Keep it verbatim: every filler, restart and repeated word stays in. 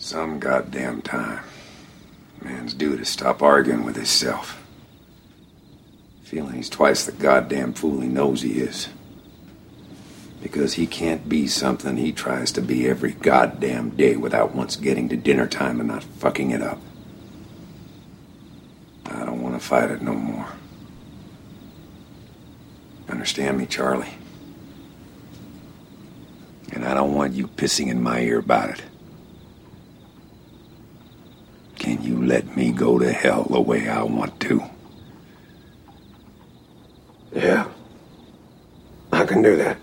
Some goddamn time. Man's due to stop arguing with himself. Feeling he's twice the goddamn fool he knows he is. Because he can't be something he tries to be every goddamn day without once getting to dinner time and not fucking it up. I don't want to fight it no more. Understand me, Charlie? And I don't want you pissing in my ear about it. Can you let me go to hell the way I want to? Yeah. I can do that.